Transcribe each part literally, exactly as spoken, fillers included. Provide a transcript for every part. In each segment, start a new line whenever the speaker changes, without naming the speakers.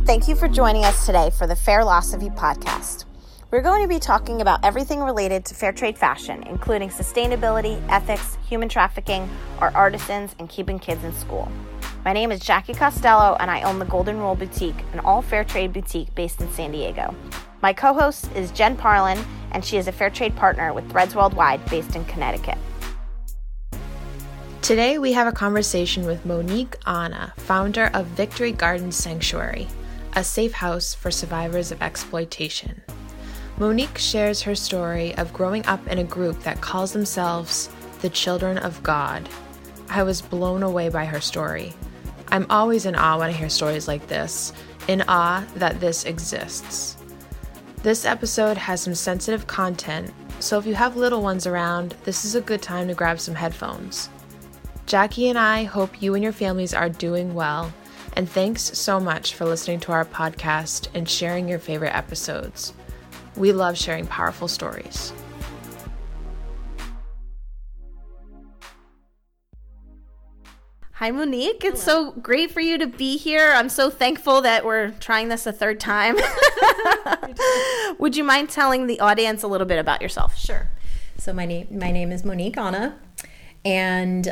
Thank you for joining us today for the Fairlosophy podcast. We're going to be talking about everything related to fair trade fashion, including sustainability, ethics, human trafficking, our artisans, and keeping kids in school. My name is Jackie Costello, and I own the Golden Rule Boutique, an all-fair trade boutique based in San Diego. My co-host is Jen Parlin, and she is a fair trade partner with Threads Worldwide based in Connecticut.
Today we have a conversation with Monique Anna, founder of Victory Garden Sanctuary, a safe house for survivors of exploitation. Monique shares her story of growing up in a group that calls themselves the Children of God. I was blown away by her story. I'm always in awe when I hear stories like this, in awe that this exists. This episode has some sensitive content, so if you have little ones around, this is a good time to grab some headphones. Jackie and I hope you and your families are doing well, and thanks so much for listening to our podcast and sharing your favorite episodes. We love sharing powerful stories.
Hi, Monique. It's Hello. So great for you to be here. I'm so thankful that we're trying this a third time. Would you mind telling the audience a little bit about yourself?
Sure. So my name my name is Monique Anna, and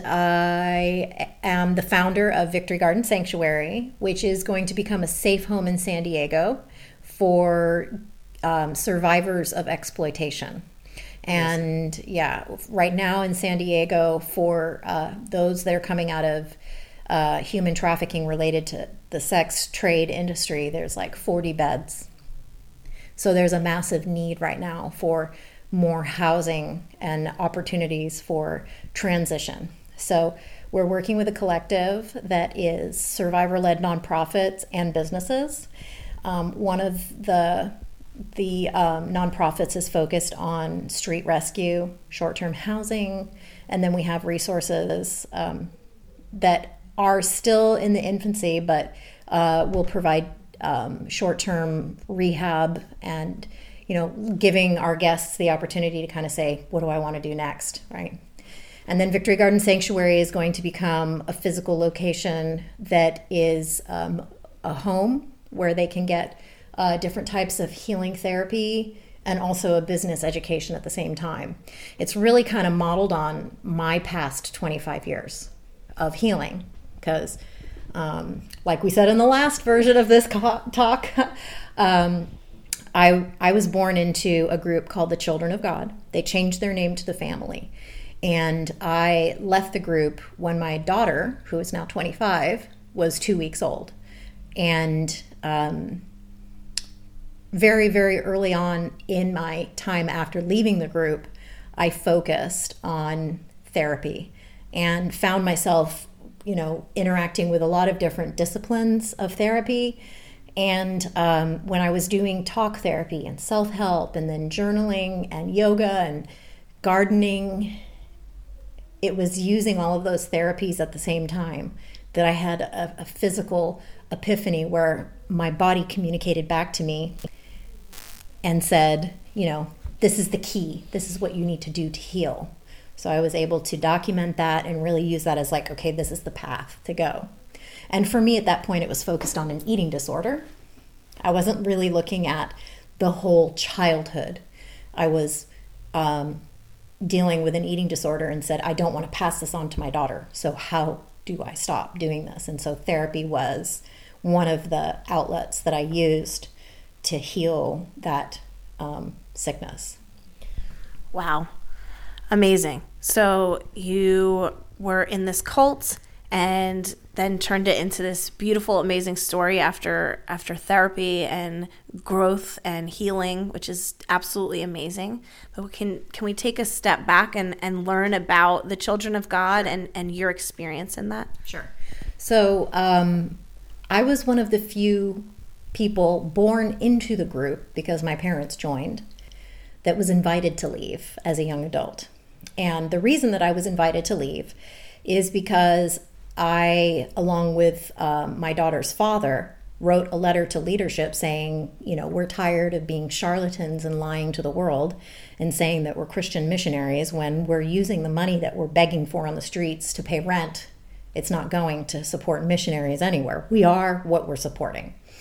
I am the founder of Victory Garden Sanctuary, which is going to become a safe home in San Diego for um, survivors of exploitation. And yeah, right now in San Diego, for uh, those that are coming out of uh, human trafficking related to the sex trade industry, there's like forty beds. So there's a massive need right now for more housing and opportunities for transition. So we're working with a collective that is survivor-led nonprofits and businesses. Um, one of the The um, nonprofits is focused on street rescue, short-term housing, and then we have resources um, that are still in the infancy, but uh, will provide um, short-term rehab and, you know, giving our guests the opportunity to kind of say, what do I want to do next, right? And then Victory Garden Sanctuary is going to become a physical location that is um, a home where they can get Uh, different types of healing therapy and also a business education at the same time. It's really kind of modeled on my past twenty-five years of healing because, um, like we said in the last version of this talk, um, I, I was born into a group called the Children of God. They changed their name to the family. And I left the group when my daughter, who is now twenty-five, was two weeks old. And um, very, very early on in my time after leaving the group, I focused on therapy and found myself, you know, interacting with a lot of different disciplines of therapy. And um, when I was doing talk therapy and self-help and then journaling and yoga and gardening, it was using all of those therapies at the same time that I had a, a physical epiphany where my body communicated back to me and said, you know, this is the key. This is what you need to do to heal. So I was able to document that and really use that as like, okay, this is the path to go. And for me at that point, it was focused on an eating disorder. I wasn't really looking at the whole childhood. I was um, dealing with an eating disorder and said, I don't want to pass this on to my daughter. So how do I stop doing this? And so therapy was one of the outlets that I used to heal that um, sickness.
Wow. Amazing. So you were in this cult and then turned it into this beautiful, amazing story after after therapy and growth and healing, which is absolutely amazing. But can can we take a step back and, and learn about the Children of God and, and your experience in that?
Sure. So um, I was one of the few people born into the group because my parents joined that was invited to leave as a young adult. And the reason that I was invited to leave is because I, along with um, my daughter's father, wrote a letter to leadership saying, you know, we're tired of being charlatans and lying to the world and saying that we're Christian missionaries when we're using the money that we're begging for on the streets to pay rent. It's not going to support missionaries anywhere. We are what we're supporting.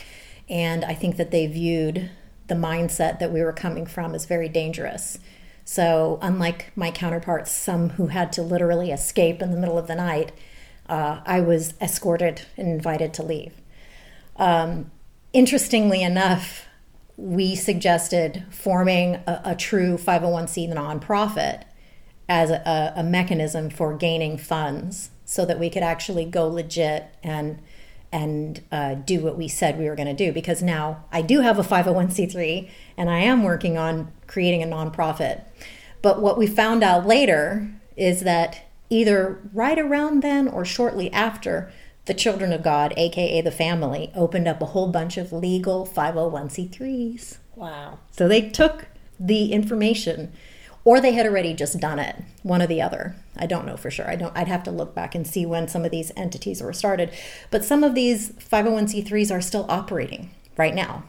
And I think that they viewed the mindset that we were coming from as very dangerous. So unlike my counterparts, some who had to literally escape in the middle of the night, uh, I was escorted and invited to leave. Um, interestingly enough, we suggested forming a, a true five oh one c nonprofit as a, a mechanism for gaining funds so that we could actually go legit and and uh, do what we said we were going to do. Because now I do have a five oh one c three and I am working on creating a nonprofit. But what we found out later is that either right around then or shortly after, the Children of God, aka the family, opened up a whole bunch of legal five oh one c threes.
Wow.
So they took the information, or they had already just done it, one or the other. I don't know for sure. I don't. I'd have to look back and see when some of these entities were started. But some of these five oh one c threes are still operating right now.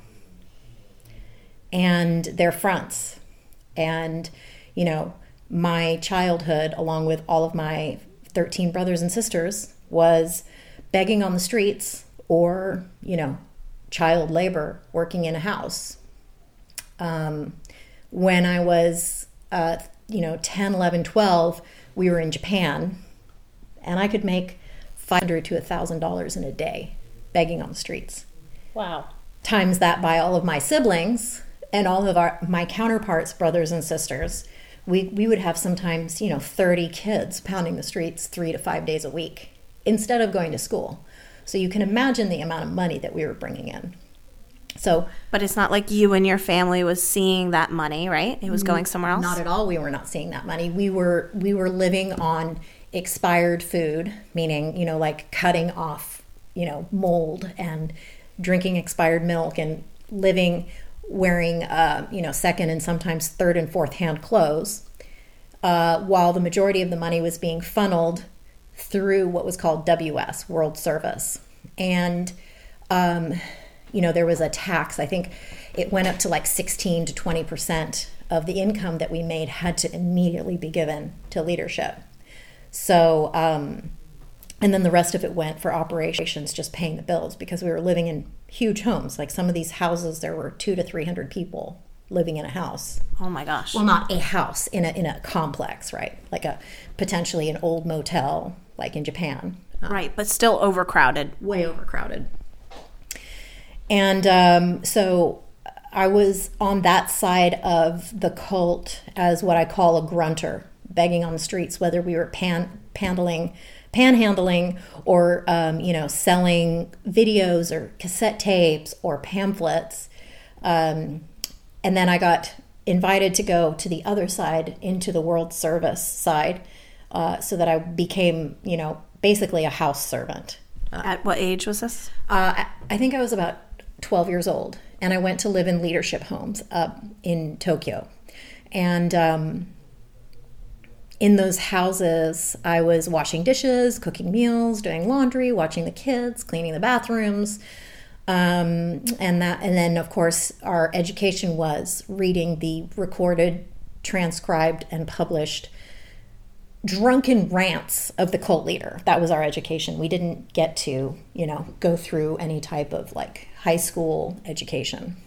And they're fronts. And, you know, my childhood, along with all of my thirteen brothers and sisters, was begging on the streets or, you know, child labor working in a house. Um, when I was, uh, you know, ten, eleven, twelve, we were in Japan, and I could make five hundred to one thousand dollars in a day begging on the streets.
Wow.
Times that by all of my siblings and all of our my counterparts, brothers and sisters, we, we would have sometimes, you know, thirty kids pounding the streets three to five days a week instead of going to school. So you can imagine the amount of money that we were bringing in. So,
but it's not like you and your family was seeing that money, right? It was going somewhere else?
Not at all. We were not seeing that money. We were we were living on expired food, meaning, you know, like cutting off, you know, mold and drinking expired milk and living wearing, uh, you know, second and sometimes third and fourth hand clothes, uh, while the majority of the money was being funneled through what was called W S, World Service. And, um, you know, there was a tax. I think it went up to like sixteen to twenty percent of the income that we made had to immediately be given to leadership. So, um, and then the rest of it went for operations, just paying the bills, because we were living in huge homes. Like some of these houses, there were two to three hundred people living in a house.
Oh my gosh.
Well, not a house, in a in a complex, right? Like a potentially an old motel, like in Japan.
Right, but still overcrowded.
Way overcrowded. And um, so I was on that side of the cult as what I call a grunter, begging on the streets, whether we were pan panhandling, panhandling or, um, you know, selling videos or cassette tapes or pamphlets. Um, and then I got invited to go to the other side, into the World Service side, uh, so that I became, you know, basically a house servant.
Uh, At what age was this?
Uh, I, I think I was about twelve years old, and I went to live in leadership homes up in Tokyo. And um, in those houses, I was washing dishes, cooking meals, doing laundry, watching the kids, cleaning the bathrooms. Um, and that, and then of course our education was reading the recorded, transcribed, and published drunken rants of the cult leader. That was our education. We didn't get to, you know, go through any type of like high school education.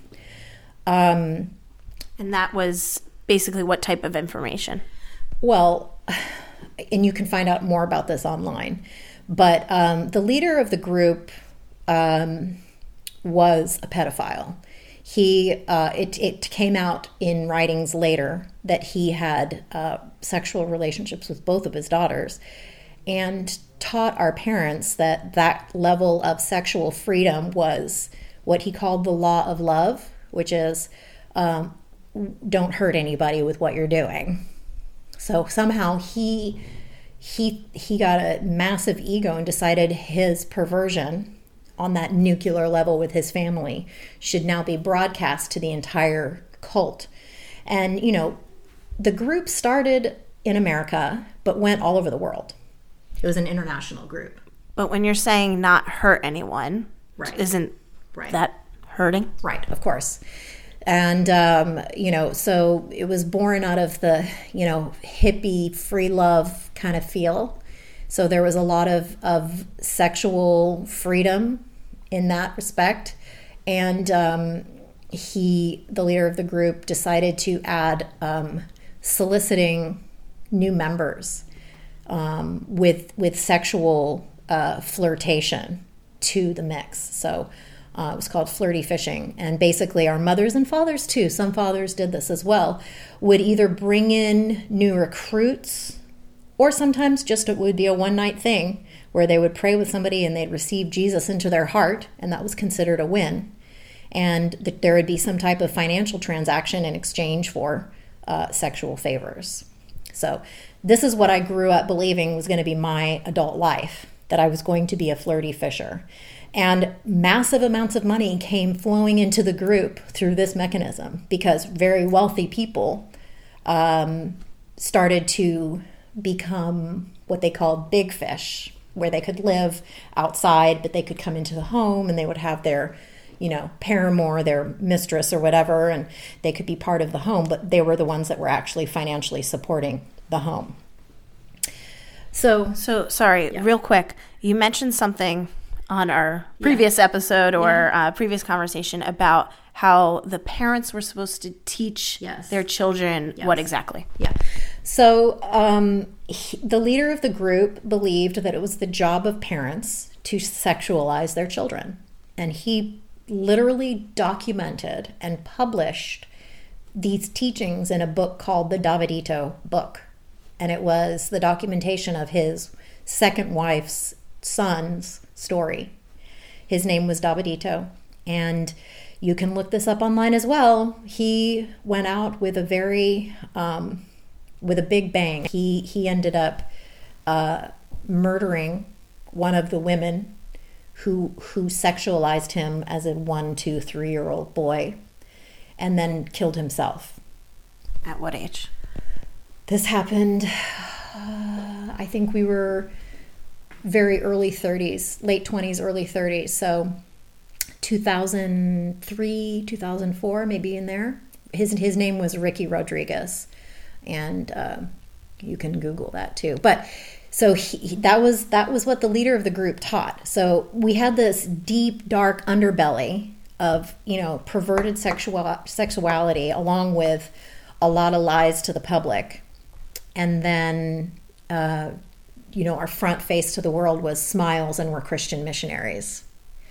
Um,
and that was basically what type of information?
Well, and you can find out more about this online, but um, the leader of the group um, was a pedophile. He, uh, it, it came out in writings later that he had uh, sexual relationships with both of his daughters, and taught our parents that that level of sexual freedom was what he called the law of love, which is um, don't hurt anybody with what you're doing. So somehow he he he got a massive ego and decided his perversion on that nuclear level with his family should now be broadcast to the entire cult. And, you know, the group started in America, but went all over the world. It was an international group.
But when you're saying not hurt anyone,
right.
isn't
right.
that hurting?
Right, of course. And, um, you know, so it was born out of the, you know, hippie, free love kind of feel. So there was a lot of, of sexual freedom in that respect. And um, he, the leader of the group, decided to add um, soliciting new members um, with with sexual uh, flirtation to the mix. So uh, it was called flirty fishing. And basically our mothers and fathers too, some fathers did this as well, would either bring in new recruits, or sometimes just it would be a one-night thing where they would pray with somebody and they'd receive Jesus into their heart, and that was considered a win. And th- there would be some type of financial transaction in exchange for uh, sexual favors. So this is what I grew up believing was going to be my adult life, that I was going to be a flirty fisher. And massive amounts of money came flowing into the group through this mechanism, because very wealthy people um, started to become what they called big fish, where they could live outside, but they could come into the home and they would have their, you know, paramour, their mistress or whatever, and they could be part of the home, but they were the ones that were actually financially supporting the home. So,
So, sorry,
Yeah.
real quick. You mentioned something on our previous episode or
Yeah.
uh, previous conversation about how the parents were supposed to teach
Yes.
their children
Yes.
what exactly?
yeah. So um, he, the leader of the group believed that it was the job of parents to sexualize their children. And he literally documented and published these teachings in a book called the Davidito book. And it was the documentation of his second wife's son's story. His name was Davidito. And you can look this up online as well. He went out with a very, um, with a big bang. He, he ended up uh, murdering one of the women who, who sexualized him as a one, two, three-year-old boy, and then killed himself.
At what age?
This happened, uh, I think we were very early thirties, late twenties, early thirties. So two thousand three, two thousand four, maybe in there. His his name was Ricky Rodriguez, and uh, you can Google that too. But so he, that was that was what the leader of the group taught. So we had this deep, dark underbelly of, you know, perverted sexual sexuality, along with a lot of lies to the public. And then, uh, you know, our front face to the world was smiles, and we're Christian missionaries.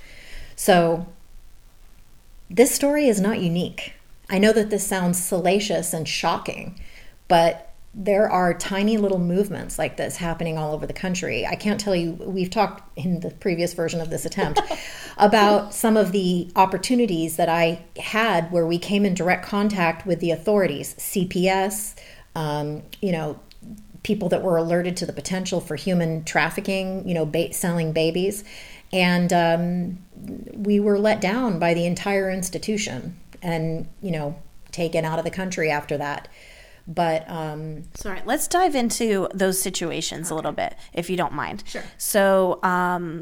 So this story is not unique. I know that this sounds salacious and shocking, but there are tiny little movements like this happening all over the country. I can't tell you, we've talked in the previous version of this attempt about some of the opportunities that I had where we came in direct contact with the authorities, C P S, um, you know, people that were alerted to the potential for human trafficking, you know, bait selling babies. And um, we were let down by the entire institution and, you know, taken out of the country after that. But um,
Sorry, let's dive into those situations a little bit, if you don't mind.
Sure.
So, um,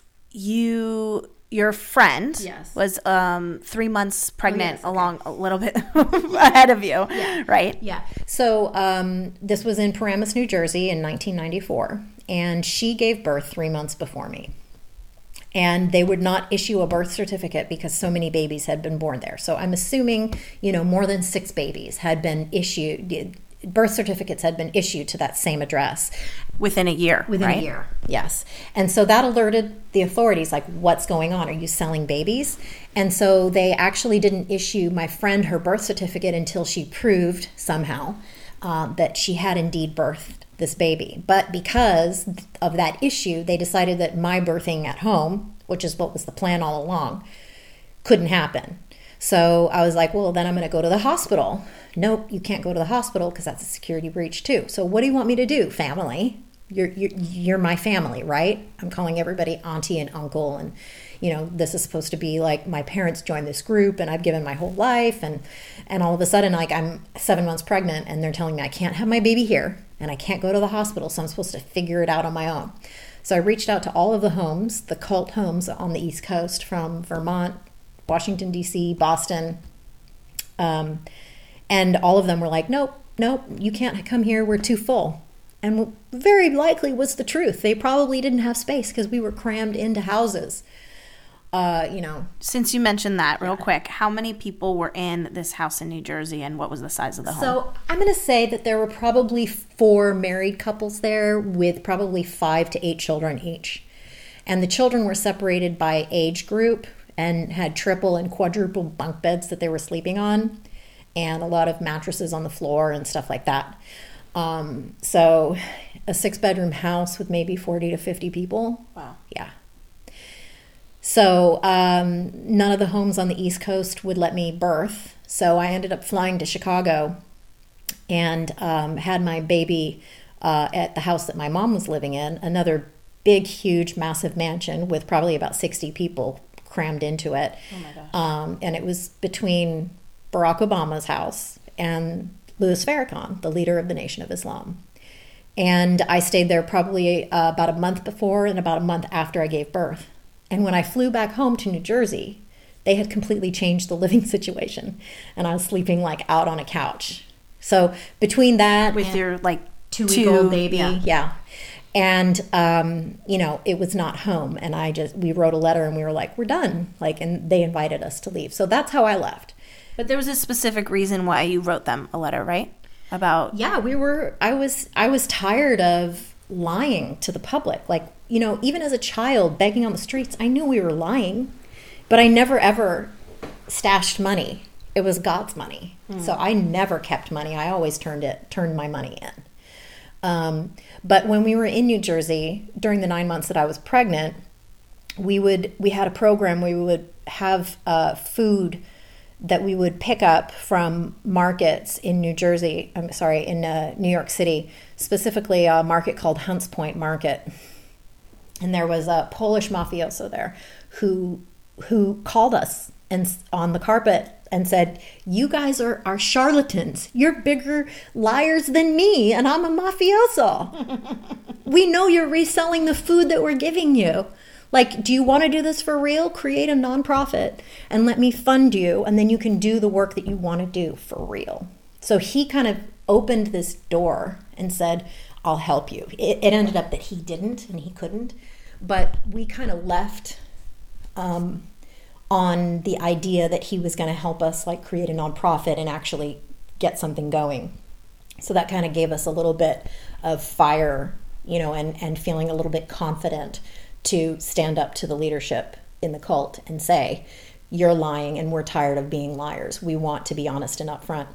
you, your friend
Yes.
was um, three months pregnant,
yes, okay.
along a little bit ahead of you,
Yeah.
right?
Yeah. So um, this was in Paramus, New Jersey in nineteen ninety-four, and she gave birth three months before me. And they would not issue a birth certificate because so many babies had been born there. So I'm assuming, you know, more than six babies had been issued, birth certificates had been issued to that same address.
Within a year,
Within
right?
a year, yes. And so that alerted the authorities, like, what's going on? Are you selling babies? And so they actually didn't issue my friend her birth certificate until she proved somehow um, that she had indeed birthed this baby. But because of that issue, they decided that my birthing at home, which is what was the plan all along, couldn't happen. So I was like, well, then I'm going to go to the hospital. Nope, you can't go to the hospital because that's a security breach too. So what do you want me to do, family? You're, you're, you're my family, right? I'm calling everybody auntie and uncle. And, you know, this is supposed to be like my parents joined this group and I've given my whole life. And, and all of a sudden, like, I'm seven months pregnant and they're telling me I can't have my baby here and I can't go to the hospital. So I'm supposed to figure it out on my own. So I reached out to all of the homes, the cult homes on the East Coast, from Vermont, Washington, D C, Boston. Um, and all of them were like, nope, nope, you can't come here. We're too full. And very likely was the truth. They probably didn't have space because we were crammed into houses. uh, you know.
Since you mentioned that, real quick, how many people were in this house in New Jersey, and what was the size of the home?
So I'm going to say that there were probably four married couples there with probably five to eight children each. And the children were separated by age group and had triple and quadruple bunk beds that they were sleeping on, and a lot of mattresses on the floor and stuff like that. Um, so a six-bedroom house with maybe forty to fifty people.
Wow.
Yeah. So um, none of the homes on the East Coast would let me birth. So I ended up flying to Chicago and um, had my baby uh, at the house that my mom was living in, another big, huge, massive mansion with probably about sixty people crammed into it.
Oh my gosh.
Um, and it was between Barack Obama's house and Louis Farrakhan, the leader of the Nation of Islam. And I stayed there probably uh, about a month before and about a month after I gave birth. And when I flew back home to New Jersey, they had completely changed the living situation. And I was sleeping like out on a couch. So between that...
With your like
two-week-old baby.
Yeah.
yeah. And, um, you know, it was not home. And I just, we wrote a letter and we were like, we're done. Like, and they invited us to leave. So that's how I left.
But there was a specific reason why you wrote them a letter, right? About...
Yeah, we were, I was, I was tired of lying to the public. Like, you know, even as a child begging on the streets, I knew we were lying, but I never ever stashed money. It was God's money. Mm. So I never kept money. I always turned it, turned my money in. Um, but when we were in New Jersey during the nine months that I was pregnant, we would, we had a program where we would have uh, food that we would pick up from markets in New Jersey, I'm sorry, in uh, New York City, specifically a market called Hunts Point Market. And there was a Polish mafioso there who who called us and on the carpet and said, you guys are, are charlatans. You're bigger liars than me, and I'm a mafioso. We know you're reselling the food that we're giving you. Like, do you want to do this for real? Create a nonprofit and let me fund you, and then you can do the work that you want to do for real. So he kind of opened this door and said, I'll help you. It, it ended up that he didn't and he couldn't, but we kind of left um, on the idea that he was going to help us like create a nonprofit and actually get something going. So that kind of gave us a little bit of fire, you know, and, and feeling a little bit confident to stand up to the leadership in the cult and say, you're lying and we're tired of being liars. We want to be honest and upfront.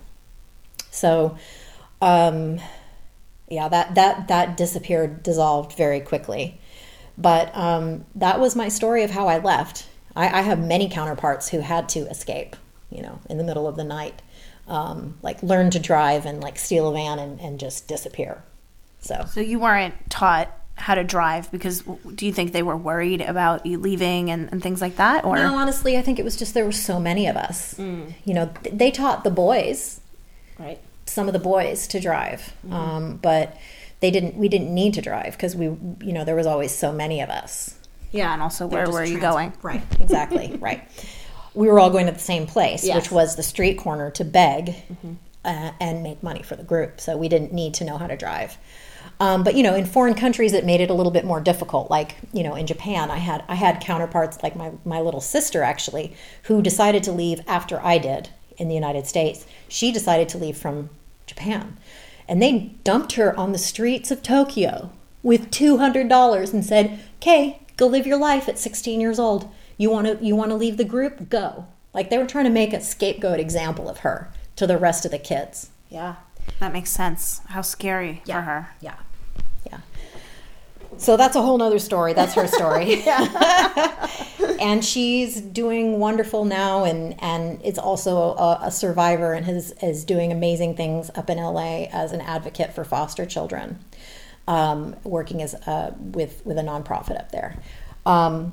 So, um, yeah, that, that, that disappeared, dissolved very quickly. But um, that was my story of how I left. I, I have many counterparts who had to escape, you know, in the middle of the night, um, like learn to drive and like steal a van and, and just disappear. So,
so you weren't taught how to drive because do you think they were worried about you leaving and, and things like that? Or
no, honestly, I think it was just there were so many of us. Mm. You know, they taught the boys,
right?
Some of the boys to drive, mm-hmm. um, but they didn't. We didn't need to drive because we, you know, there was always so many of us.
Yeah, and also where were you going?
Right, exactly, right. We were all going to the same place, yes. which was the street corner to beg mm-hmm. uh, and make money for the group. So we didn't need to know how to drive. Um, but, you know, in foreign countries, it made it a little bit more difficult. Like, you know, in Japan, I had I had counterparts like my, my little sister, actually, who decided to leave after I did in the United States. She decided to leave from Japan. And they dumped her on the streets of Tokyo with two hundred dollars and said, okay, go live your life at sixteen years old. You want to you want to leave the group? Go. Like, they were trying to make a scapegoat example of her to the rest of the kids.
Yeah, that makes sense. How scary
yeah.
for her.
Yeah. Yeah. So that's a whole nother story. That's her story. And she's doing wonderful now, and, and is also a, a survivor and is, is doing amazing things up in L A as an advocate for foster children, um, working as uh, with, with a nonprofit up there. Um,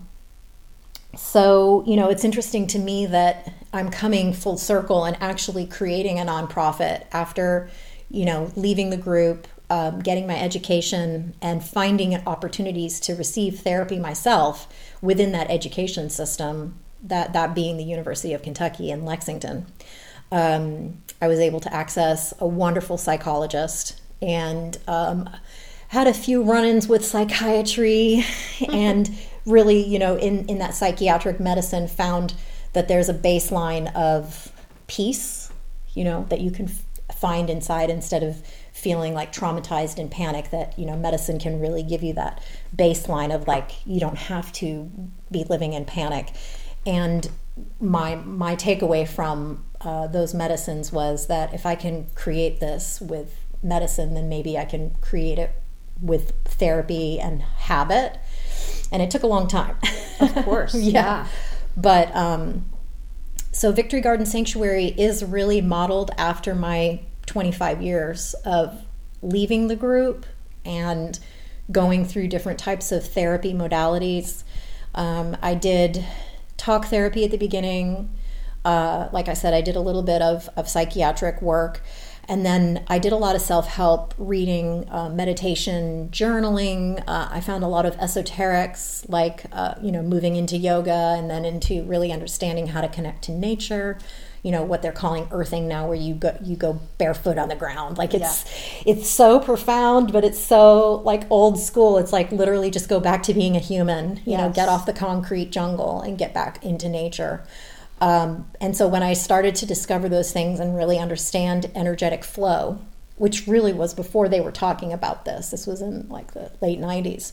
so, you know, it's interesting to me that I'm coming full circle and actually creating a nonprofit after, you know, leaving the group, Um, getting my education and finding opportunities to receive therapy myself within that education system, that, that being the University of Kentucky in Lexington. Um, I was able to access a wonderful psychologist and um, had a few run-ins with psychiatry and really, you know, in, in that psychiatric medicine found that there's a baseline of peace, you know, that you can f- find inside instead of feeling like traumatized and panic, that, you know, medicine can really give you that baseline of like, you don't have to be living in panic. And my my takeaway from uh, those medicines was that if I can create this with medicine, then maybe I can create it with therapy and habit. And it took a long time.
Of course.
yeah.
yeah.
But um, so Victory Garden Sanctuary is really modeled after my twenty-five years of leaving the group and going through different types of therapy modalities. Um, I did talk therapy at the beginning. Uh, like I said, I did a little bit of, of psychiatric work. And then I did a lot of self-help reading, uh, meditation, journaling. Uh, I found a lot of esoterics, like, uh, you know, moving into yoga and then into really understanding how to connect to nature. You know, what they're calling earthing now, where you go you go barefoot on the ground. Like it's yeah. it's so profound, but it's so like old school. It's like literally just go back to being a human. You yes. know, get off the concrete jungle and get back into nature. Um, and so when I started to discover those things and really understand energetic flow, which really was before they were talking about this, this was in like the late nineties,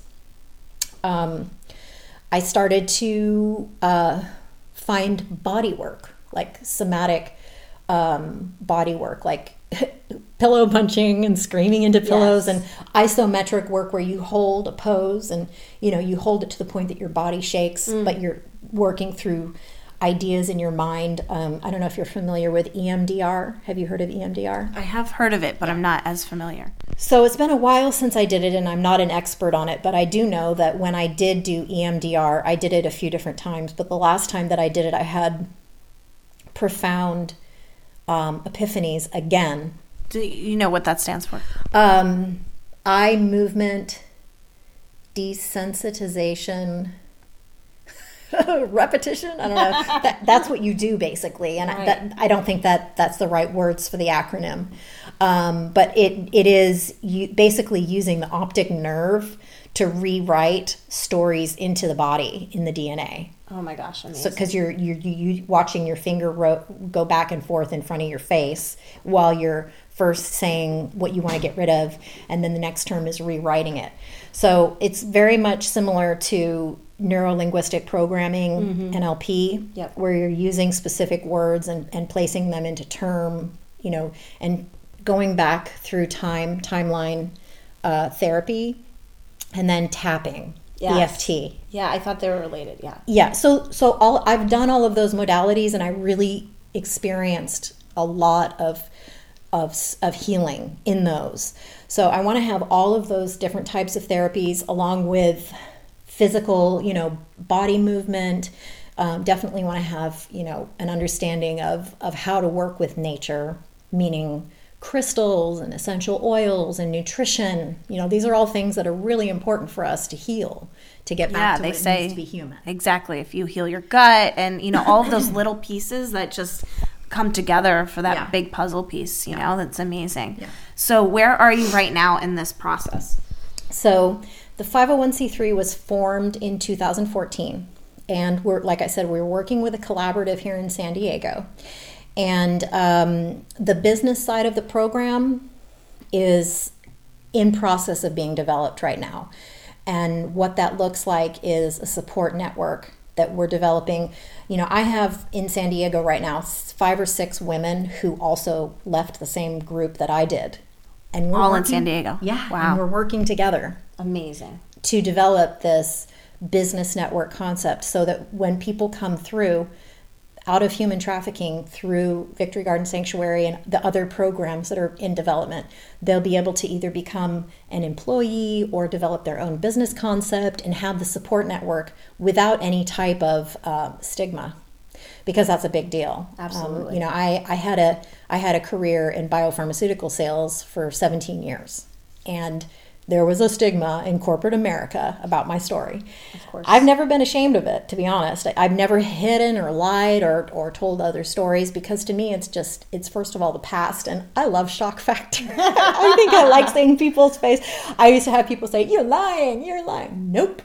um, I started to uh, find body work, like somatic um, body work, like pillow punching and screaming into pillows, yes. and isometric work where you hold a pose and, you know, you hold it to the point that your body shakes, mm. but you're working through ideas in your mind. Um, I don't know if you're familiar with E M D R. Have you heard of E M D R?
I have heard of it, but I'm not as familiar.
So it's been a while since I did it, and I'm not an expert on it, but I do know that when I did do E M D R, I did it a few different times, but the last time that I did it, I had profound um, epiphanies again.
Do you know what that stands for?
Um, eye movement, desensitization, repetition. I don't know. that, that's what you do basically, and right. I, that, I don't think that that's the right words for the acronym. Um, but it it is you, basically using the optic nerve to rewrite stories into the body in the D N A.
Oh my gosh, amazing.
So because you're you're you watching your finger ro- go back and forth in front of your face while you're first saying what you want to get rid of, and then the next term is rewriting it. So it's very much similar to neuro-linguistic programming, mm-hmm. N L P,
yep.
where you're using specific words and, and placing them into term, you know, and going back through time, timeline uh, therapy, and then tapping, yes. E F T.
Yeah, I thought they were related, yeah.
Yeah, so so all I've done all of those modalities, and I really experienced a lot of of of healing in those. So I want to have all of those different types of therapies along with physical, you know, body movement. Um, definitely want to have, you know, an understanding of, of how to work with nature, meaning crystals and essential oils and nutrition. You know, these are all things that are really important for us to heal, to get back
yeah,
to
they
what
say,
it means to be human.
Exactly. If you heal your gut and, you know, all of those little pieces that just come together for that yeah. big puzzle piece, you yeah. know, that's amazing.
Yeah.
So where are you right now in this process?
So the five oh one c three was formed in two thousand fourteen, and we're, like I said, we're working with a collaborative here in San Diego, and um, the business side of the program is in process of being developed right now. And what that looks like is a support network that we're developing. You know, I have in San Diego right now five or six women who also left the same group that I did. And we're
all
working,
in San Diego.
Yeah.
Wow.
And we're working together.
Amazing.
To develop this business network concept so that when people come through out of human trafficking through Victory Garden Sanctuary and the other programs that are in development, they'll be able to either become an employee or develop their own business concept and have the support network without any type of uh, stigma, because that's a big deal.
Absolutely.
Um, you know, I, I had a I had a career in biopharmaceutical sales for seventeen years, and there was a stigma in corporate America about my story.
Of course.
I've never been ashamed of it, to be honest. I've never hidden or lied or, or told other stories, because to me it's just, it's first of all the past, and I love shock factor. I think I like seeing people's face. I used to have people say, you're lying, you're lying. Nope.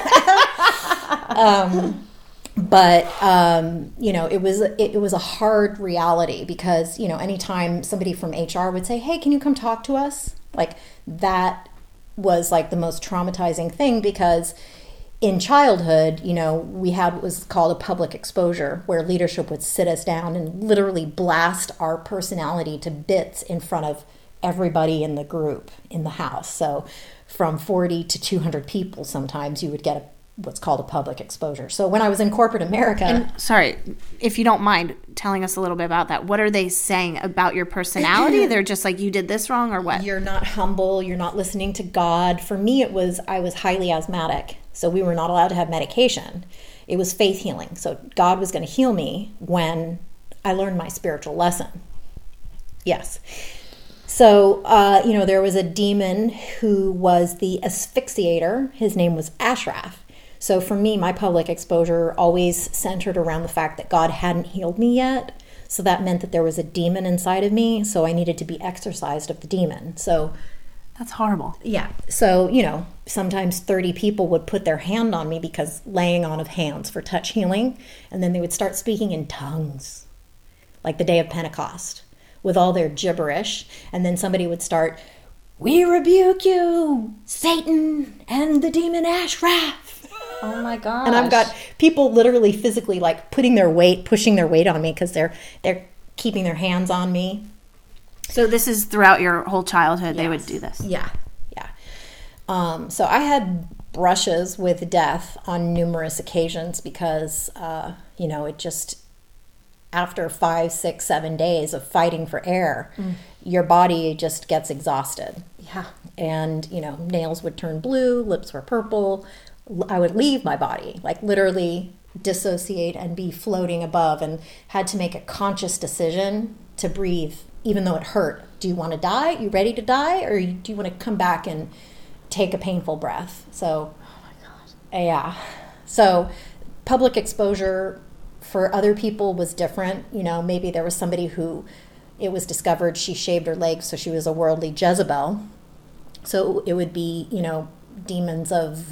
um, but, um, you know, it was, it, it was a hard reality, because, you know, anytime somebody from H R would say, hey, can you come talk to us? Like, that was like the most traumatizing thing, because in childhood, you know, we had what was called a public exposure, where leadership would sit us down and literally blast our personality to bits in front of everybody in the group in the house. So from forty to two hundred people, sometimes you would get a, what's called a public exposure. So when I was in corporate America...
And, sorry, if you don't mind telling us a little bit about that, what are they saying about your personality? They're just like, you did this wrong, or what?
You're not humble, you're not listening to God. For me, it was, I was highly asthmatic, so we were not allowed to have medication. It was faith healing. So God was going to heal me when I learned my spiritual lesson. Yes. So, uh, you know, there was a demon who was the asphyxiator. His name was Ashraf. So for me, my public exposure always centered around the fact that God hadn't healed me yet. So that meant that there was a demon inside of me, so I needed to be exorcised of the demon. So
that's horrible.
Yeah. So, you know, sometimes thirty people would put their hand on me, because laying on of hands for touch healing, and then they would start speaking in tongues, like the day of Pentecost, with all their gibberish. And then somebody would start, we rebuke you, Satan and the demon Ashraf.
Oh my gosh.
And I've got people literally physically like putting their weight, pushing their weight on me, because they're they're keeping their hands on me.
So this is throughout your whole childhood,
Yes.
They would do this?
Yeah, yeah. Um, so I had brushes with death on numerous occasions, because, uh, you know, it just, after five, six, seven days of fighting for air, mm. your body just gets exhausted.
Yeah.
And, you know, nails would turn blue, lips were purple. I would leave my body, like literally dissociate and be floating above, and had to make a conscious decision to breathe, even though it hurt. Do you want to die? You ready to die? Or do you want to come back and take a painful breath? So,
oh my God.
Yeah. So public exposure for other people was different. You know, maybe there was somebody who it was discovered she shaved her legs, so she was a worldly Jezebel. So it would be, you know, demons of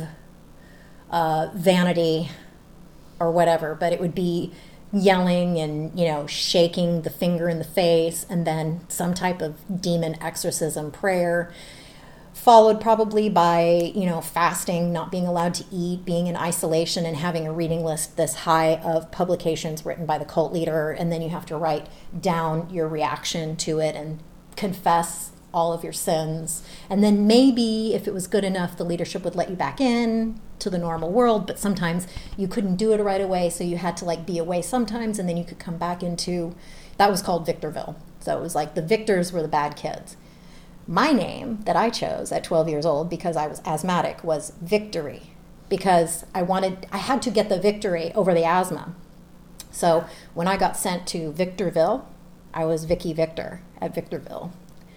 uh, vanity or whatever, but it would be yelling and, you know, shaking the finger in the face, and then some type of demon exorcism prayer, followed probably by, you know, fasting, not being allowed to eat, being in isolation, and having a reading list this high of publications written by the cult leader, and then you have to write down your reaction to it and confess all of your sins. And then maybe if it was good enough, the leadership would let you back in to the normal world, but sometimes you couldn't do it right away, so you had to like be away sometimes, and then you could come back into, that was called Victorville. So it was like the victors were the bad kids. My name that I chose at twelve years old, because I was asthmatic, was Victory, because I wanted, I had to get the victory over the asthma. So when I got sent to Victorville, I was Vicky Victor at Victorville.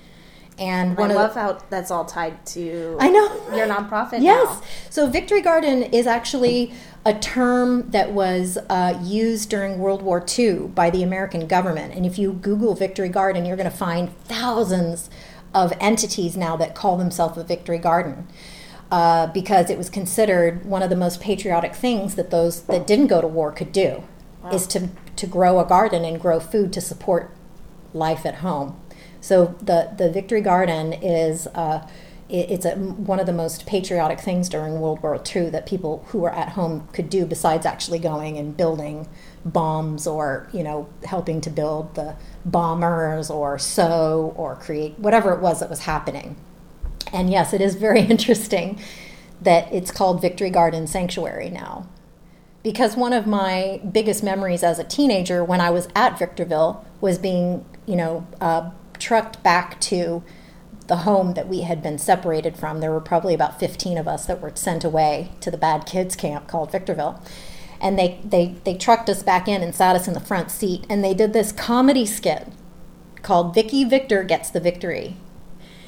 And one
I
of
love
the,
how that's all tied to
I know
your nonprofit.
Yes.
Now.
So Victory Garden is actually a term that was uh, used during World War Two by the American government. And if you Google Victory Garden, you're going to find thousands of entities now that call themselves a Victory Garden, uh, because it was considered one of the most patriotic things that those that didn't go to war could do, wow. is to to grow a garden and grow food to support life at home. So the, the Victory Garden is uh, it, it's a, one of the most patriotic things during World War Two that people who were at home could do, besides actually going and building bombs, or, you know, helping to build the bombers or sew or create whatever it was that was happening. And yes, it is very interesting that it's called Victory Garden Sanctuary now, because one of my biggest memories as a teenager when I was at Victorville was being, you know, uh, trucked back to the home that we had been separated from. There were probably about fifteen of us that were sent away to the bad kids camp called Victorville. And they, they, they trucked us back in and sat us in the front seat. And they did this comedy skit called Vicky Victor Gets the Victory.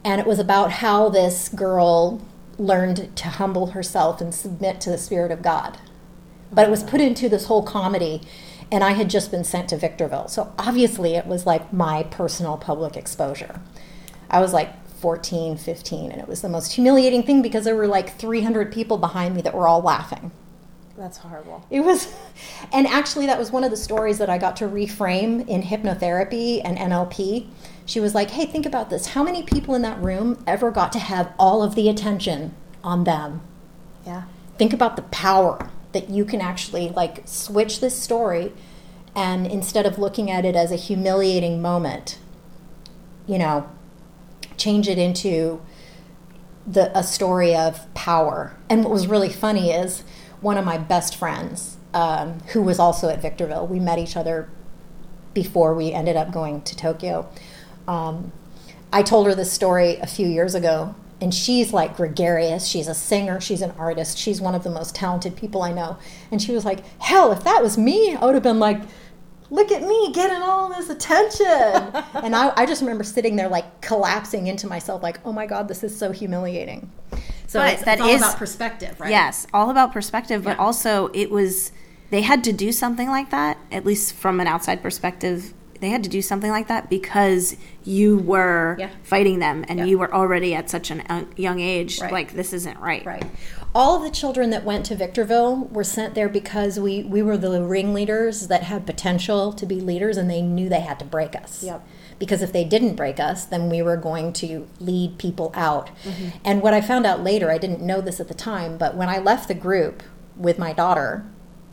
And it was about how this girl learned to humble herself and submit to the Spirit of God. But it was put into this whole comedy, and I had just been sent to Victorville. So obviously it was like my personal public exposure. I was like fourteen, fifteen, and it was the most humiliating thing because there were like three hundred people behind me that were all laughing.
That's horrible.
It was, and actually that was one of the stories that I got to reframe in hypnotherapy and N L P. She was like, hey, think about this. How many people in that room ever got to have all of the attention on them?
Yeah.
Think about the power that you can actually like switch this story, and instead of looking at it as a humiliating moment, you know, change it into the a story of power. And what was really funny is one of my best friends, um, who was also at Victorville, we met each other before we ended up going to Tokyo. Um, I told her this story a few years ago, and she's like gregarious. She's a singer. She's an artist. She's one of the most talented people I know. And she was like, hell, if that was me, I would have been like, look at me getting all this attention. And I, I just remember sitting there like collapsing into myself like, oh my God, this is so humiliating. So
But
it's,
that
it's all
is-
about perspective, right?
Yes, all about perspective, but
Yeah.
also it was, they had to do something like that, at least from an outside perspective. They had to do something like that because you were
Yeah.
fighting them, and
Yeah.
you were already at such a young age.
Right.
Like, this isn't right.
Right. All of the children that went to Victorville were sent there because we, we were the ringleaders that had potential to be leaders, and they knew they had to break us.
Yep.
Because if they didn't break us, then we were going to lead people out.
Mm-hmm.
And what I found out later, I didn't know this at the time, but when I left the group with my daughter,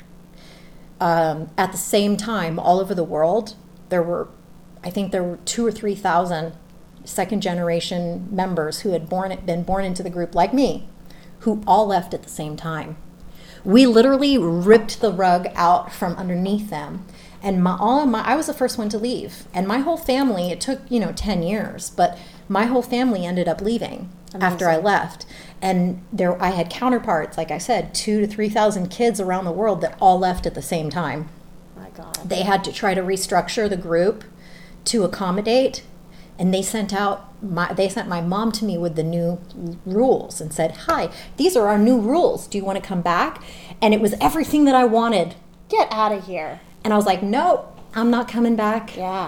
um, at the same time, all over the world, there were, I think there were two or three thousand second generation members who had born, been born into the group like me, who all left at the same time. We literally ripped the rug out from underneath them. And my, all of my, I was the first one to leave. And my whole family, it took, you know, ten years, but my whole family ended up leaving after I left. And there, I had counterparts, like I said, two to three thousand kids around the world that all left at the same time.
My God.
They had to try to restructure the group to accommodate, and they sent out my they sent my mom to me with the new rules and said, hi, these are our new rules, do you want to come back? And it was everything that I wanted.
Get out of here.
And I was like, nope, I'm not coming back.
Yeah.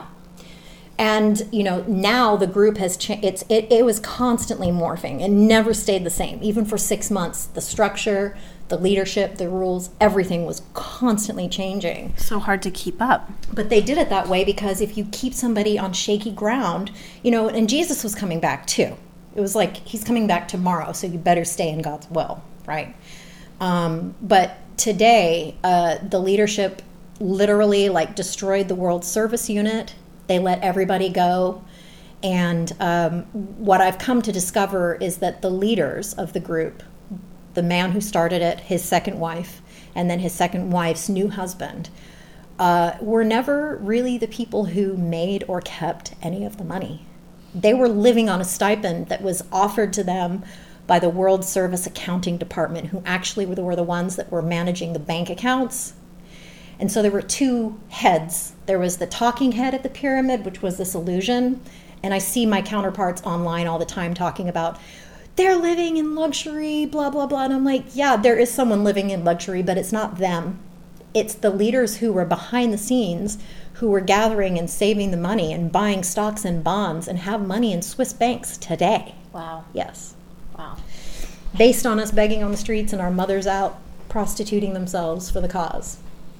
And you know, now the group has changed. It's it, it was constantly morphing and never stayed the same. Even for six months, the structure, the leadership, the rules, everything was constantly changing.
So hard to keep up.
But they did it that way because if you keep somebody on shaky ground, you know, and Jesus was coming back too. It was like, he's coming back tomorrow, so you better stay in God's will, right? Um, but today, uh, the leadership literally like destroyed the World Service Unit. They let everybody go. And um, what I've come to discover is that the leaders of the group, the man who started it, his second wife, and then his second wife's new husband, uh, were never really the people who made or kept any of the money. They were living on a stipend that was offered to them by the World Service Accounting Department, who actually were the, were the ones that were managing the bank accounts. And so there were two heads. There was the talking head at the pyramid, which was this illusion. And I see my counterparts online all the time talking about, they're living in luxury, blah, blah, blah. And I'm like, yeah, there is someone living in luxury, but it's not them. It's the leaders who were behind the scenes, who were gathering and saving the money and buying stocks and bonds and have money in Swiss banks today.
Wow.
Yes.
Wow.
Based on us begging on the streets and our mothers out prostituting themselves for the cause.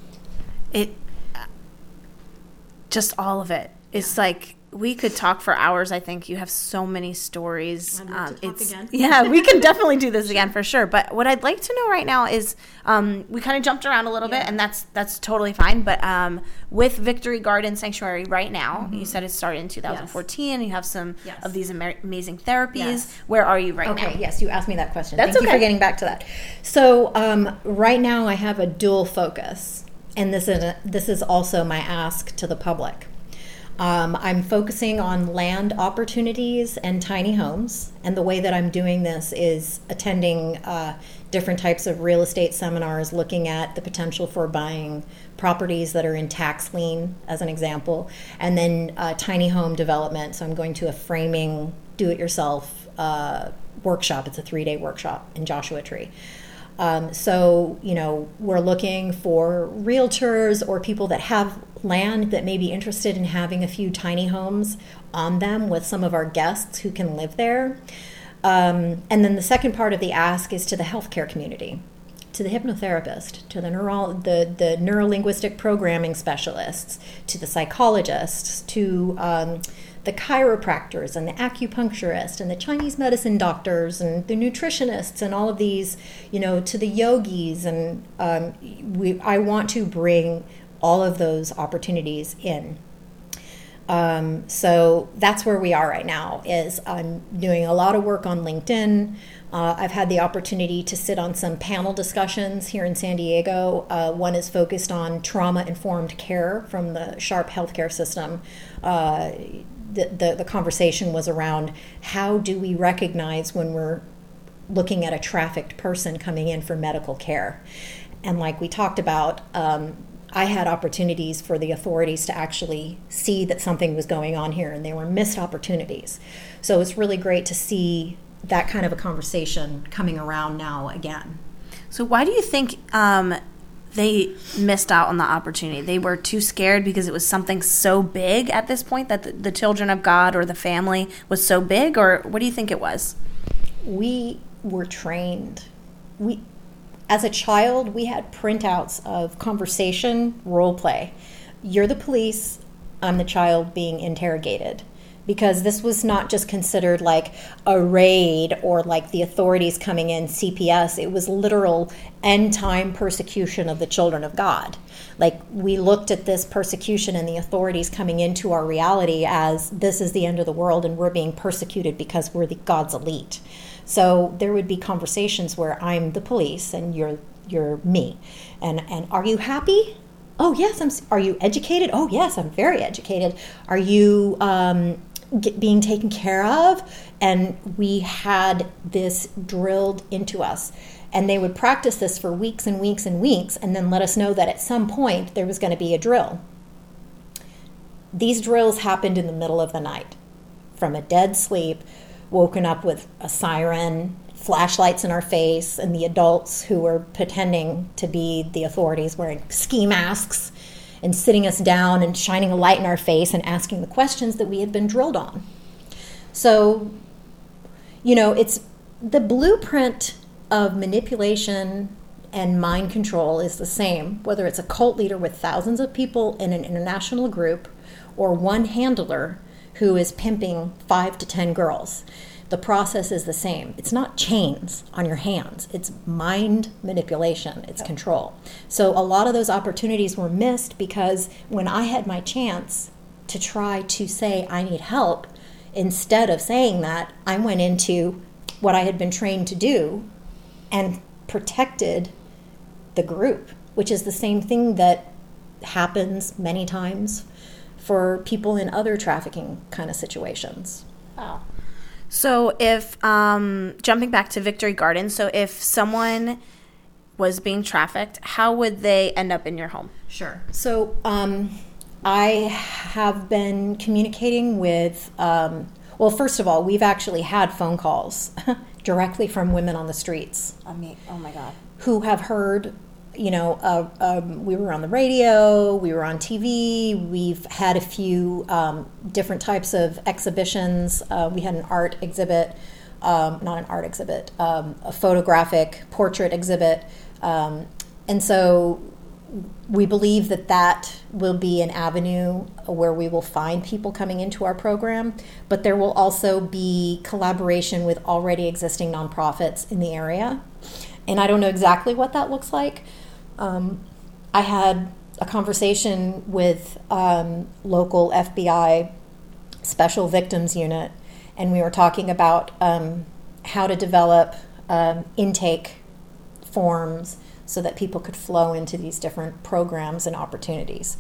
It, just all of it. It's like, we could talk for hours. I think you have so many stories.
I'd love to talk
it's,
again.
Yeah, we can definitely do this again for sure. But what I'd like to know right now is, um, we kind of jumped around a little
Yeah.
bit, and that's that's totally fine. But um, with Victory Garden Sanctuary right now,
Mm-hmm.
you said it started in two thousand fourteen. And you have some
Yes.
of these ama- amazing therapies.
Yes.
Where are you right now?
Okay, yes, you asked me that question.
That's
Thank you
okay.
for getting back to that. So um, right now I have a dual focus, and this is a, this is also my ask to the public. Um, I'm focusing on land opportunities and tiny homes, and the way that I'm doing this is attending uh, different types of real estate seminars, looking at the potential for buying properties that are in tax lien, as an example, and then uh, tiny home development. So I'm going to a framing do-it-yourself uh, workshop. It's a three-day workshop in Joshua Tree. Um, so, you know, we're looking for realtors or people that have land that may be interested in having a few tiny homes on them with some of our guests who can live there. Um, and then the second part of the ask is to the healthcare community, to the hypnotherapist, to the neuro, the, the neurolinguistic programming specialists, to the psychologists, to um, the chiropractors and the acupuncturists and the Chinese medicine doctors and the nutritionists and all of these, you know, to the yogis. And um, we, I want to bring all of those opportunities in. Um, so that's where we are right now. Is I'm doing a lot of work on LinkedIn. Uh, I've had the opportunity to sit on some panel discussions here in San Diego. Uh, one is focused on trauma-informed care from the Sharp healthcare system. Uh, the, the, the conversation was around how do we recognize when we're looking at a trafficked person coming in for medical care. And like we talked about, um, I had opportunities for the authorities to actually see that something was going on here, and they were missed opportunities. So it's really great to see that kind of a conversation coming around now again.
So why do you think um, they missed out on the opportunity? They were too scared because it was something so big at this point, that the, the children of God or the family was so big, or what do you think it was?
We were trained. We... As a child, we had printouts of conversation, role play. You're the police, I'm the child being interrogated. Because this was not just considered like a raid or like the authorities coming in, C P S. It was literal end-time persecution of the children of God. Like, we looked at this persecution and the authorities coming into our reality as this is the end of the world and we're being persecuted because we're the God's elite. So there would be conversations where I'm the police and you're you're me. And and are you happy? Oh, yes. I'm. Are you educated? Oh, yes, I'm very educated. Are you um, get, being taken care of? And we had this drilled into us. And they would practice this for weeks and weeks and weeks and then let us know that at some point there was going to be a drill. These drills happened in the middle of the night. From a dead sleep, woken up with a siren, flashlights in our face, and the adults who were pretending to be the authorities wearing ski masks and sitting us down and shining a light in our face and asking the questions that we had been drilled on. So, you know, it's the blueprint of manipulation and mind control is the same, whether it's a cult leader with thousands of people in an international group or one handler who is pimping five to ten girls. The process is the same. It's not chains on your hands. It's mind manipulation. It's control. So a lot of those opportunities were missed because when I had my chance to try to say I need help, instead of saying that, I went into what I had been trained to do and protected the group, which is the same thing that happens many times for people in other trafficking kind of situations.
Wow. So if, um, jumping back to Victory Gardens, so if someone was being trafficked, how would they end up in your home?
Sure. So um, I have been communicating with, um, well, first of all, we've actually had phone calls directly from women on the streets.
I mean, oh my God.
Who have heard, you know, uh, um, we were on the radio, we were on T V, we've had a few um, different types of exhibitions. Uh, we had an art exhibit, um, not an art exhibit, um, a photographic portrait exhibit. Um, and so we believe that that will be an avenue where we will find people coming into our program, but there will also be collaboration with already existing nonprofits in the area. And I don't know exactly what that looks like. Um, I had a conversation with um, local F B I Special Victims Unit, and we were talking about um, how to develop um, intake forms so that people could flow into these different programs and opportunities.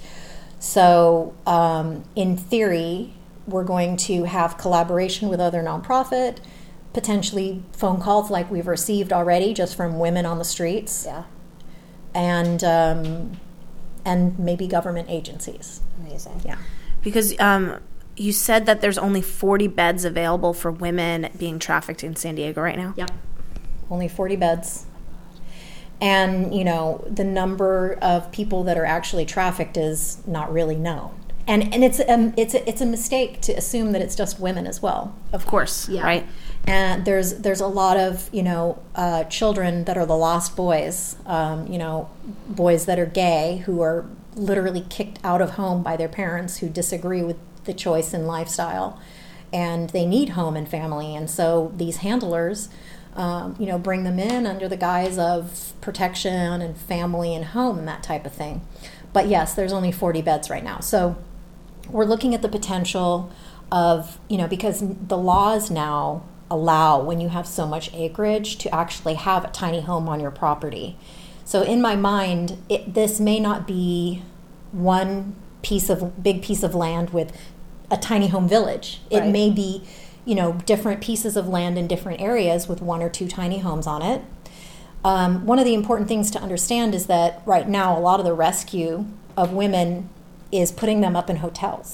So um, in theory, we're going to have collaboration with other nonprofit, potentially phone calls like we've received already just from women on the streets.
Yeah.
And um, and maybe government agencies.
Amazing.
Yeah.
Because um, you said that there's only forty beds available for women being trafficked in San Diego right now?
Yep. Only forty beds. And, you know, the number of people that are actually trafficked is not really known. And and it's um it's a, it's a mistake to assume that it's just women as well.
Of course, yeah. Right?
And there's there's a lot of, you know, uh, children that are the lost boys, um, you know, boys that are gay who are literally kicked out of home by their parents who disagree with the choice in lifestyle. And they need home and family. And so these handlers, Um, you know, bring them in under the guise of protection and family and home and that type of thing. But yes, there's only forty beds right now. So we're looking at the potential of, you know, because the laws now allow, when you have so much acreage, to actually have a tiny home on your property. So in my mind, it, this may not be one piece of big piece of land with a tiny home village. It
Right.
may be, you know, different pieces of land in different areas with one or two tiny homes on it. Um, one of the important things to understand is that right now a lot of the rescue of women is putting them up in hotels.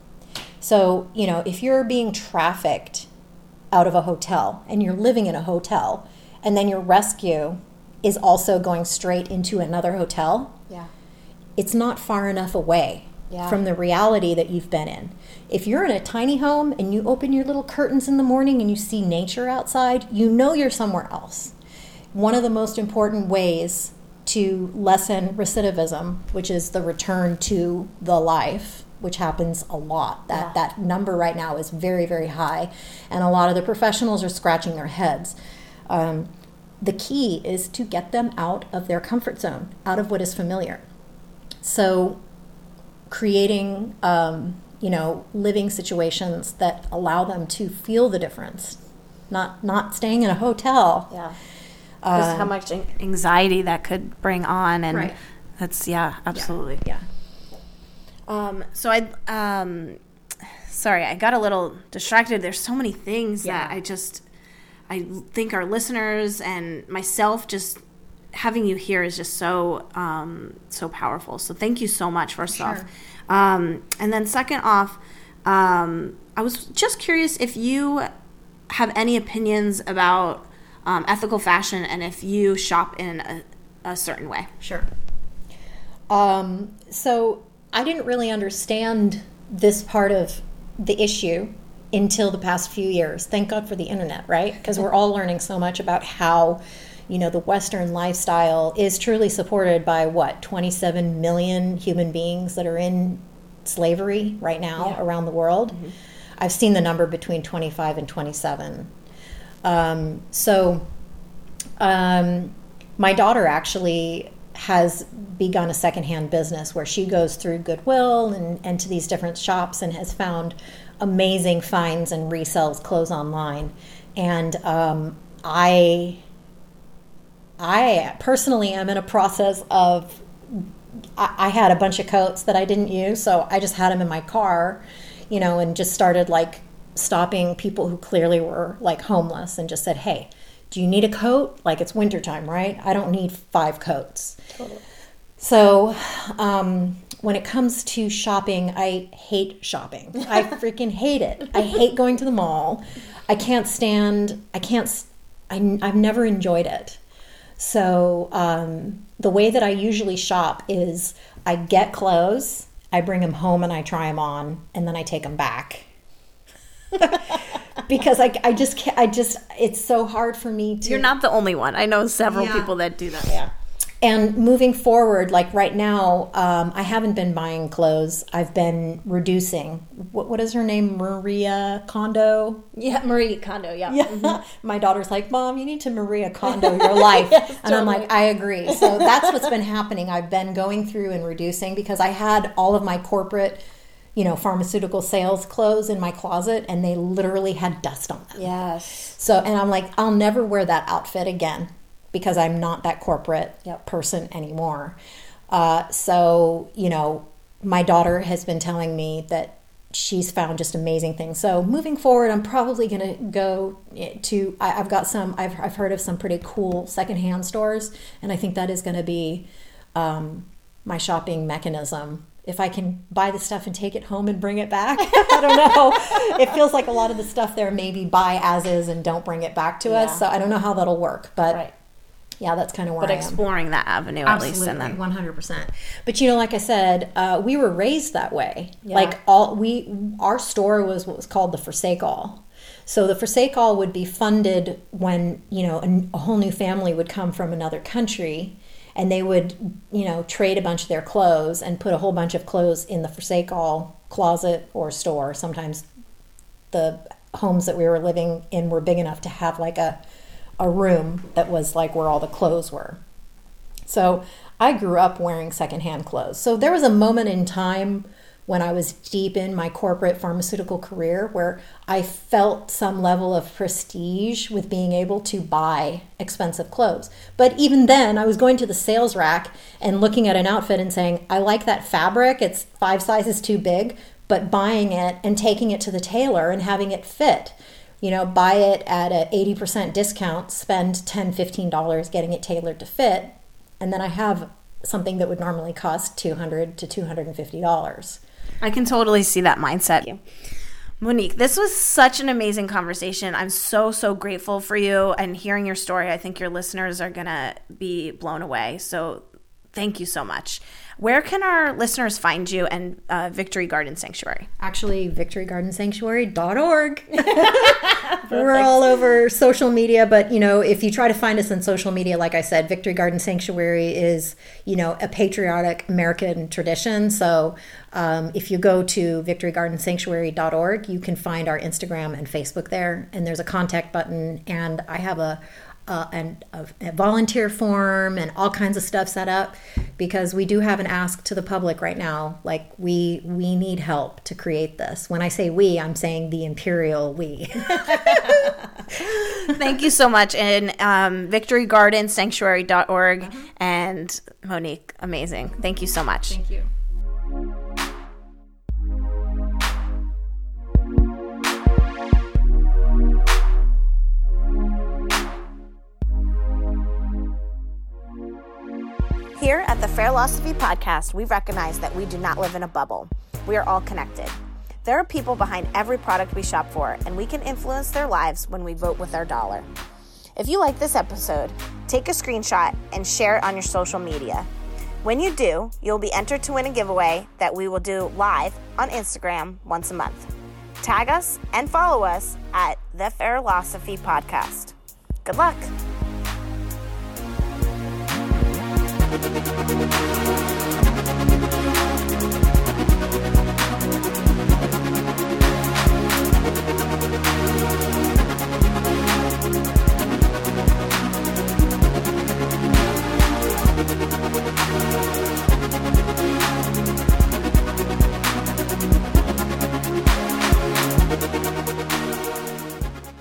So, you know, if you're being trafficked out of a hotel and you're living in a hotel and then your rescue is also going straight into another hotel,
Yeah.
it's not far enough away
Yeah.
from the reality that you've been in. If you're in a tiny home and you open your little curtains in the morning and you see nature outside, you know you're somewhere else. One of the most important ways to lessen recidivism, which is the return to the life, which happens a lot. That
Yeah.
that number right now is very, very high, and a lot of the professionals are scratching their heads. Um, the key is to get them out of their comfort zone, out of what is familiar. So creating, um, you know, living situations that allow them to feel the difference, not not staying in a hotel.
Yeah. Just how much an- anxiety that could bring on, and
Right.
that's yeah, absolutely.
Yeah.
Um, so I, um, sorry, I got a little distracted. There's so many things
Yeah.
that I just, I think our listeners and myself, just having you here is just so, um, so powerful. So thank you so much, first
Sure.
off. Um, and then second off, um, I was just curious if you have any opinions about um, ethical fashion and if you shop in a, a certain way.
Sure. Um, so I didn't really understand this part of the issue until the past few years. Thank God for the internet, right? Because we're all learning so much about how, you know, the Western lifestyle is truly supported by what, twenty-seven million human beings that are in slavery right now
Yeah.
around the world.
Mm-hmm.
I've seen the number between twenty-five and twenty-seven. Um, so um, my daughter actually has begun a secondhand business where she goes through Goodwill and, and to these different shops and has found amazing finds and resells clothes online. And um, I, I personally am in a process of, I, I had a bunch of coats that I didn't use, so I just had them in my car, you know, and just started like stopping people who clearly were like homeless and just said, hey, do you need a coat? Like, it's wintertime, right? I don't need five coats.
Totally.
So um, when it comes to shopping, I hate shopping. I freaking hate it. I hate going to the mall. I can't stand, I can't, I, I've never enjoyed it. So um, the way that I usually shop is I get clothes, I bring them home and I try them on, and then I take them back. Because I, I just can't, I just, it's so hard for me to.
You're not the only one. I know several
Yeah.
people that do that. Yeah.
And moving forward, like right now, um, I haven't been buying clothes. I've been reducing. What What is her name? Maria Kondo?
Yeah, Marie Kondo, yeah.
Yeah. Mm-hmm. My daughter's like, Mom, you need to Maria Kondo your life.
Yes,
and I'm
totally.
like, I agree. So that's what's been happening. I've been going through and reducing because I had all of my corporate, you know, pharmaceutical sales clothes in my closet and they literally had dust on them.
Yes.
So, and I'm like, I'll never wear that outfit again because I'm not that corporate
Yep.
person anymore. Uh, so, you know, my daughter has been telling me that she's found just amazing things. So moving forward, I'm probably going to go to, I, I've got some, I've, I've heard of some pretty cool secondhand stores. And I think that is going to be um, my shopping mechanism, if I can buy the stuff and take it home and bring it back. I don't know. It feels like a lot of the stuff there maybe buy as is and don't bring it back to yeah. us. So I don't know how that'll work, but right. yeah, that's kind of where
but
I am.
But exploring that avenue
Absolutely,
at least. And then
one hundred percent. But, you know, like I said, uh, we were raised that way. Yeah. Like all we, our store was what was called the Forsake All. So the Forsake All would be funded when, you know, a, a whole new family would come from another country, and they would, you know, trade a bunch of their clothes and put a whole bunch of clothes in the Forsake All closet or store. Sometimes the homes that we were living in were big enough to have like a, a room that was like where all the clothes were. So I grew up wearing secondhand clothes. So there was a moment in time when I was deep in my corporate pharmaceutical career where I felt some level of prestige with being able to buy expensive clothes. But even then, I was going to the sales rack and looking at an outfit and saying, I like that fabric, it's five sizes too big, but buying it and taking it to the tailor and having it fit. You know, buy it at an eighty percent discount, spend ten dollars, fifteen dollars getting it tailored to fit, and then I have something that would normally cost two hundred dollars to two hundred fifty dollars.
I can totally see that mindset. Monique, this was such an amazing conversation. I'm so, so grateful for you, and hearing your story, I think your listeners are going to be blown away. So thank you so much. Where can our listeners find you and uh, Victory Garden Sanctuary?
Actually, victory garden sanctuary dot org. We're all over social media, but, you know, if you try to find us on social media, like I said, Victory Garden Sanctuary is, you know, a patriotic American tradition. So um, if you go to victory garden sanctuary dot org, you can find our Instagram and Facebook there, and there's a contact button, and I have a Uh, and a, a volunteer form and all kinds of stuff set up, because we do have an ask to the public right now. Like we we need help to create this. When I say we, I'm saying the imperial we.
Thank you so much. And um, victory garden sanctuary dot org. Uh-huh. And Monique, amazing. Thank you so much.
Thank you.
Here at the Fairlosophy Podcast, we recognize that we do not live in a bubble. We are all connected. There are people behind every product we shop for, and we can influence their lives when we vote with our dollar. If you like this episode, take a screenshot and share it on your social media. When you do, you'll be entered to win a giveaway that we will do live on Instagram once a month. Tag us and follow us at the Fairlosophy Podcast. Good luck. Thank you.